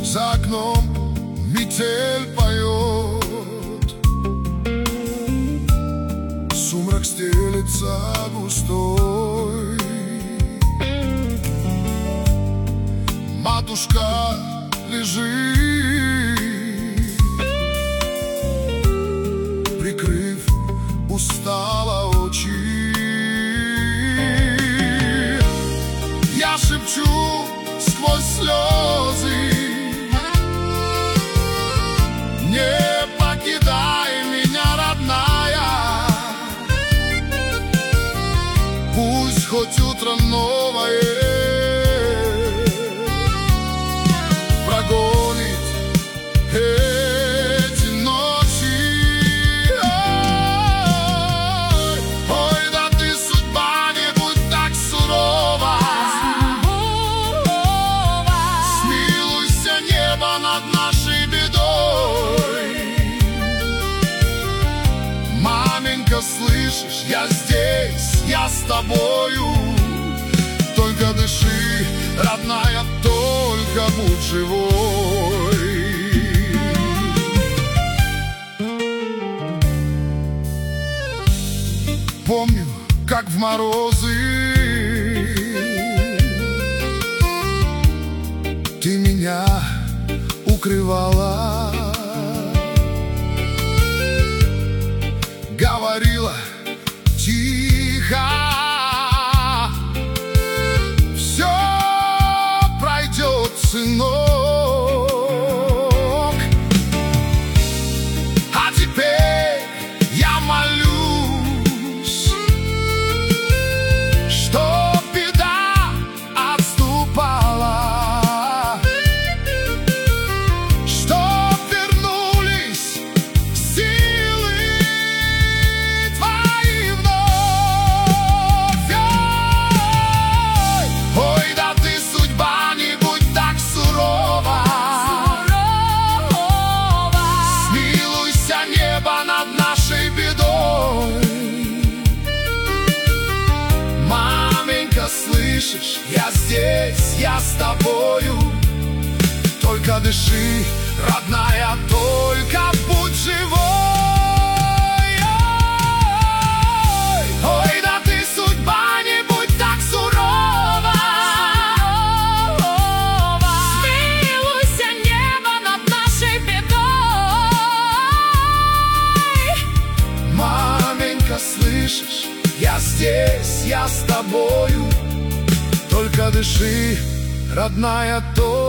За окном метель поет, сумрак стелется густой. Матушка лежит, прикрыв устало очи. Я шепчу сквозь слезы: не покидай меня, родная. Пусть хоть утро новое прогонит эти ночи. Ой, да ты, судьба, не будь так сурова. Смилуйся, небо, над нашей бедой. Маменька, слышишь, я здесь, я с тобою. Только дыши, родная, только будь живой. Помню, как в морозы ты меня укрывала, говорила тихо: все пройдет, сынок. А теперь я молюсь, чтоб беда отступала, чтоб вернулись силы твои вновь. Ой, да ты, судьба, не будь так сурова. Смилуйся, небо, над нашей бедой. Маменька, слышишь, я здесь, я с тобою. Только дыши, родная, только будь живой. Ой, да ты, судьба, не будь так сурова. Смилуйся, небо, над нашей бедой. Маменька, слышишь, я здесь, я с тобою. Только дыши, родная, то